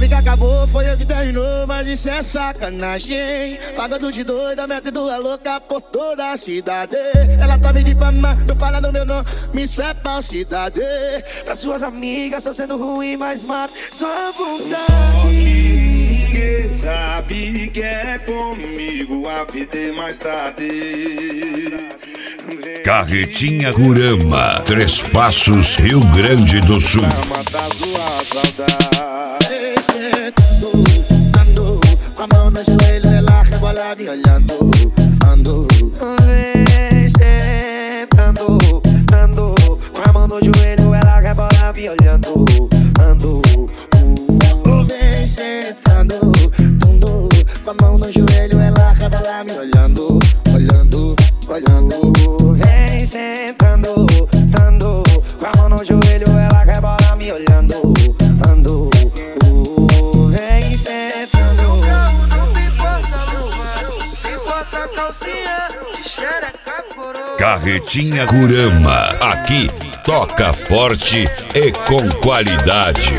amiga acabou, foi eu que terminou, mas isso é sacanagem. Pagando de doida, metendo a louca por toda a cidade. Ela tá me difamando, fala do meu nome, isso é falsidade. Pra suas amigas tá sendo ruim, mas mata sua vontade. Ninguém sabe que é comigo, a vida é mais tarde. Carretinha Gurama, Três Passos, Rio Grande do Sul. Ando, com a mão no joelho, ela rebola me olhando. Ando, vem sentando, ando, com a mão no joelho, ela rebola me olhando. Ando, vem sentando, ando, com a mão no joelho, ela rebola me olhando. Olhando, olhando. Vem sentando, ando, com a mão no joelho, ela rebola me olhando. Ando, vem sentando. Carretinha Gurama, aqui toca forte e com qualidade.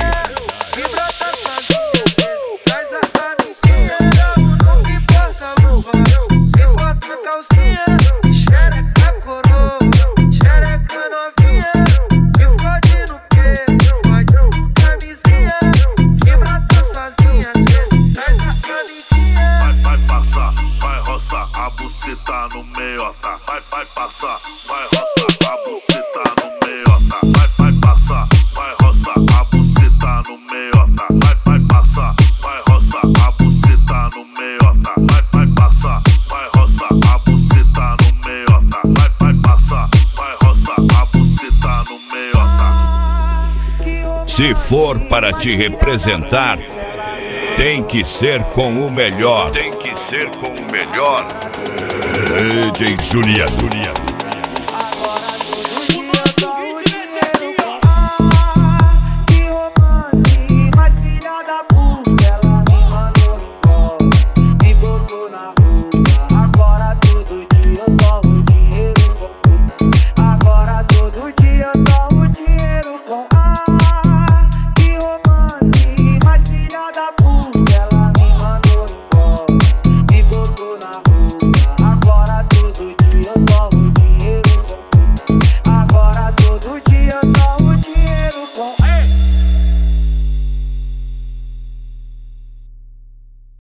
Tá no meiota, vai passar, vai roçar, a buceta no meiota, vai passar, vai roçar, a buceta no meiota, vai passar, vai roçar, a buceta no meiota, vai passar, vai roçar, a buceta no meiota, vai passar, vai roçar, a buceta no meiota. Se for para te representar, tem que ser com o melhor. Tem que ser com o melhor. DJ Julia.